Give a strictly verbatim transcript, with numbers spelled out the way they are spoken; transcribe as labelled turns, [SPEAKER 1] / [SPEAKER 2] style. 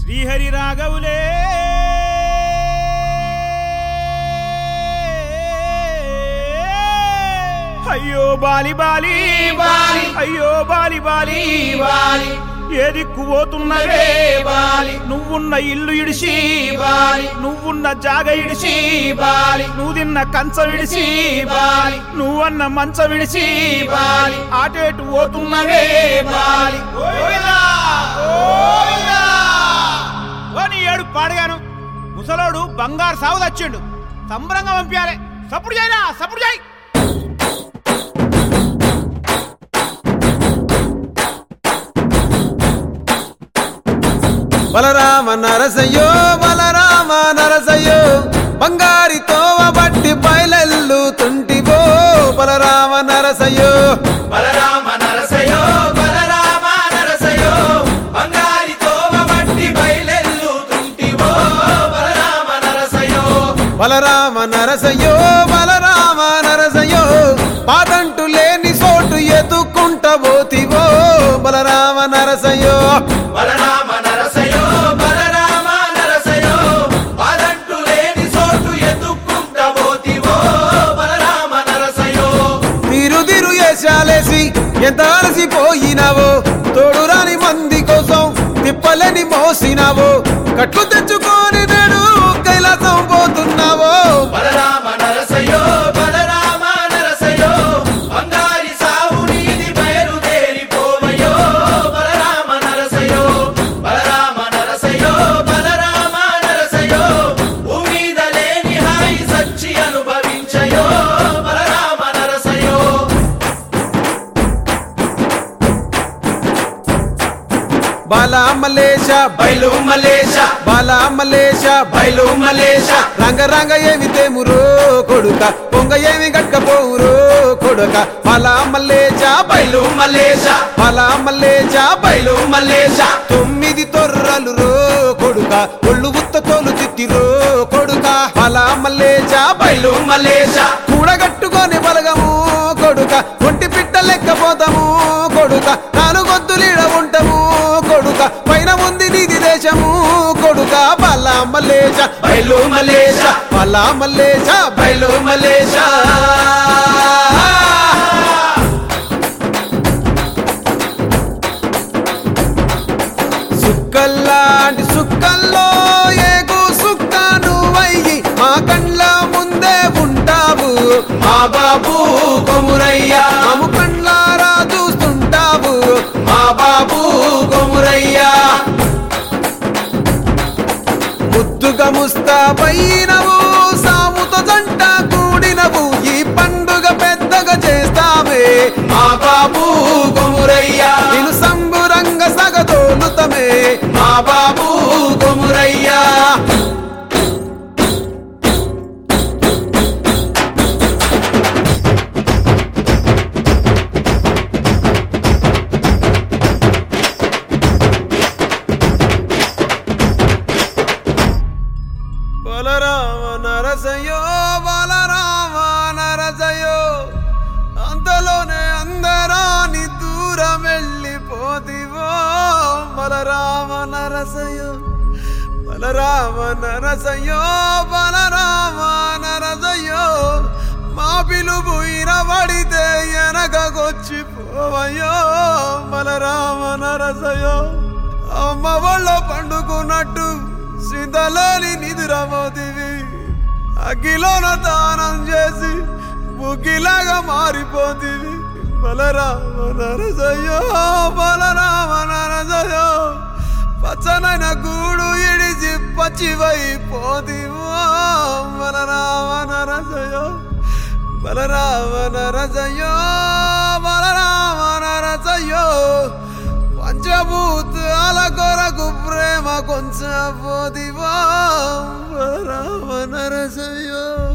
[SPEAKER 1] శ్రీహరి రాఘవులే అయ్యో బాలి బాలి బాలి అయ్యో బాలి బాలి బాలి ఏ దిక్కు పోతున్నవే బాలి నువ్వున్న ఇల్లు ఇడిసి బాలి నువ్వున్న జాగ ఇడిసి బాలి నువ్వు తిన్న కంచం ఇడిసి బాలి నువ్వన్న మంచం ఇడిసి బాలి ఆటేటు పోతున్నవే బాలి ఏడు పాడగాను ముసలోడు బంగారు సాగు తెచ్చిండు సంబరంగా పంపించాలి సప్పుడు చేయరా సప్పుడు చేయి
[SPEAKER 2] బలరామ నరసయ్యో బలరామ నరసయ్యో బంగారితో బట్టి బయలెల్లుతుంటివో బలరామ నరసయ్యో
[SPEAKER 3] బలరామ నరసయ్యో బలరామ నరసయ్యో బంగారితో బట్టి బయలెల్లుతుంటివో బలరామ నరసయ్యో
[SPEAKER 2] బలరామ నరసయ్యో బలరామ నరసయ్యో పాదంటు లేని చోటు ఎదుకుంట పోతివో బలరామ నరసయ్యో
[SPEAKER 3] బలరామ నరసయ్యో బలరామ నరసయ్యో పాదంటు లేని చోటు ఎదుకుంట పోతివో బలరామ నరసయ్యో
[SPEAKER 2] తిరు తిరు వేషాలేసి ఎంత అలసిపోయినావో తోడు రాని మంది కోసం తిప్పలేని మోసినావో కట్లు తెచ్చుకొని నేడు కైలాసం పోతున్నావో
[SPEAKER 3] బలరామ నరసయ్యో బలరామ నరసయ్యో బంగారి సావు నీది బయలుదేరిపోవయ్యో బలరామ నరసయ్యో బలరామ నరసయ్యో బలరామ నరసయ్యో భూమిద లేని హాయి సచ్చి అనుభవించయో బలరామ నరసయ్యో
[SPEAKER 2] బాలా మలేష
[SPEAKER 3] బయలు మలేష
[SPEAKER 2] బాలా మలేష
[SPEAKER 3] బయలు మలేష
[SPEAKER 2] రంగ రంగ ఏమి తేమురో కొడుక పొంగ ఏమి గట్టపోవురో కొడుక బాలా మలేష
[SPEAKER 3] బయలు మలేష
[SPEAKER 2] బాలా మలేష
[SPEAKER 3] బయలు మలేష
[SPEAKER 2] తొమ్మిది తొర్రలు రో కొడుక ఒళ్ళు ఉత్త తోలు తిత్తిరో కొడుక బాలా మలేష
[SPEAKER 3] బయలు మలేష
[SPEAKER 2] కూడగట్టుకొని బలగము కొడుక ఒంటి పిట్ట లెక్కపోతాము కొడుక నాలుగొద్దులీడ ఉంటాము కొడుక పైన ఉంది నీది దేశము కొడుక బాలా మలేష
[SPEAKER 3] బయలు మలేష
[SPEAKER 2] బాలా మలేష
[SPEAKER 3] బయలు మలేష
[SPEAKER 2] సుక్కల్లాంటి సుక్కల్లో ఏగు సుక్క నువ్వయ్యి మా కండ్ల ముందే ఉంటావు
[SPEAKER 3] మా బాబు కొమురయ్యా
[SPEAKER 2] మాము కండ్లారా చూస్తుంటావు
[SPEAKER 3] మా బాబు కొమురయ్యా
[SPEAKER 2] ముద్దుగా ముస్తాబైనవు సాముతో జంట కూడినవు ఈ పండుగ పెద్దగా చేస్తామే
[SPEAKER 3] మా బాబు కొమురయ్యా
[SPEAKER 2] నేను సంబురంగ సగదోలుతమే
[SPEAKER 3] మా బాబు కొమురయ్యా
[SPEAKER 2] బలరామ నరసయ్యో బలరామ నరసయ్యో అంతలోనే అందరాని దూరం వెళ్ళిపోతివో బలరామ నరసయ్యో బలరామ నరసయ్యో బలరామ నరసయ్యో మా పిలుపు ఇనబడితే వెనకకొచ్చిపోవయ్యో బలరామ నరసయ్యో అమ్మ వాళ్ళ పండుకున్నట్టు శ్రీతలోని నిదురమోతివి అగ్గిలోన దానం చేసి బుగ్గిలాగా మారిపోతివి బలరామ నరసయ్యో బలరామ నరసయ్యో పచ్చనైన గూడు ఇడిచి పచ్చివైపోతివో బలరామ నరసయ్యో బలరామ నరసయ్యో బలరామ నరసయ్యో పంచభూతాల కొరకు ప్రేమ కొంచెం పోదివో బలరామ నరసయ్యో.